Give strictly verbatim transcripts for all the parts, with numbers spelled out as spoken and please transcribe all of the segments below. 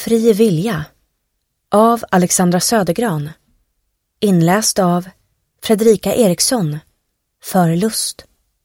Fri vilja av Alexandra Södergran. Inläst av Fredrika Eriksson för Lust.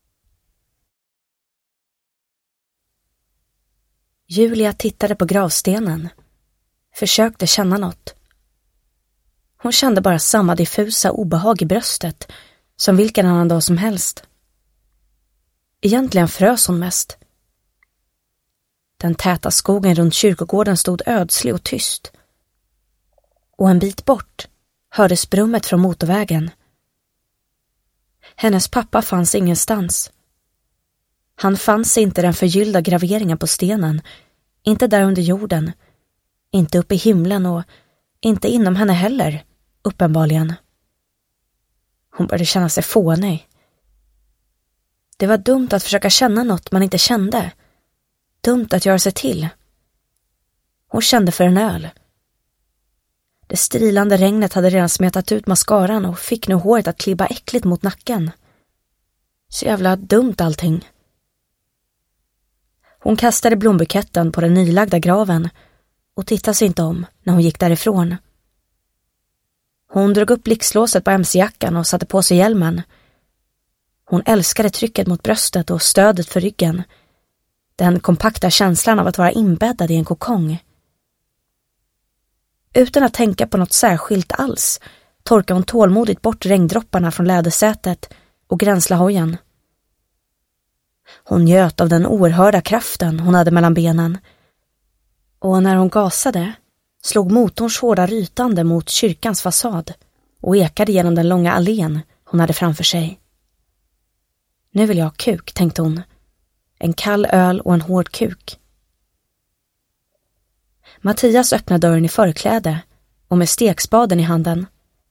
Julia tittade på gravstenen. Försökte känna något. Hon kände bara samma diffusa obehag i bröstet som vilken annan dag som helst. Egentligen frös hon mest. Den täta skogen runt kyrkogården stod ödslig och tyst. Och en bit bort hördes brummet från motorvägen. Hennes pappa fanns ingenstans. Han fanns inte den förgyllda graveringen på stenen, inte där under jorden, inte uppe i himlen och inte inom henne heller, uppenbarligen. Hon började känna sig fånig. Det var dumt att försöka känna något man inte kände. Dumt att göra sig till. Hon kände för en öl. Det strilande regnet hade redan smetat ut mascaran och fick nu håret att klibba äckligt mot nacken. Så jävla dumt allting. Hon kastade blombuketten på den nylagda graven och tittade sig inte om när hon gick därifrån. Hon drog upp blixtlåset på mc-jackan och satte på sig hjälmen. Hon älskade trycket mot bröstet och stödet för ryggen. Den kompakta känslan av att vara inbäddad i en kokong. Utan att tänka på något särskilt alls torkade hon tålmodigt bort regndropparna från lädersätet och gränslehojen. Hon njöt av den oerhörda kraften hon hade mellan benen. Och när hon gasade slog motorns hårda rytande mot kyrkans fasad och ekade genom den långa allén hon hade framför sig. Nu vill jag ha kuk, tänkte hon. En kall öl och en hård kuk. Mattias öppnade dörren i förkläde och med stekspaden i handen.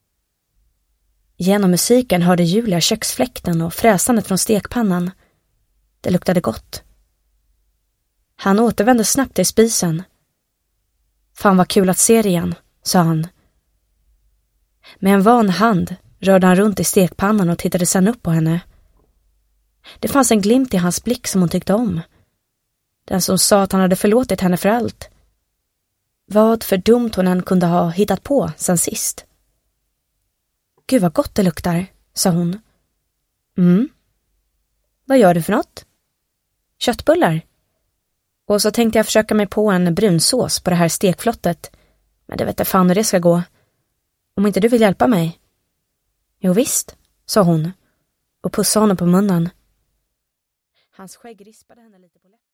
Genom musiken hörde Julia köksfläkten och fräsandet från stekpannan. Det luktade gott. Han återvände snabbt till spisen. Fan vad kul att se dig igen, sa han. Med en van hand rörde han runt i stekpannan och tittade sedan upp på henne. Det fanns en glimt i hans blick som hon tyckte om. Den som sa att han hade förlåtit henne för allt. Vad för dumt hon än kunde ha hittat på sen sist. Gud vad gott det luktar, sa hon. Mm. Vad gör du för något? Köttbullar. Och så tänkte jag försöka mig på en brunsås på det här stekflottet. Men det vet jag fan hur det ska gå. Om inte du vill hjälpa mig. Jo visst, sa hon och pussade honom på munnen. Hans skägg rispade henne lite på läppen.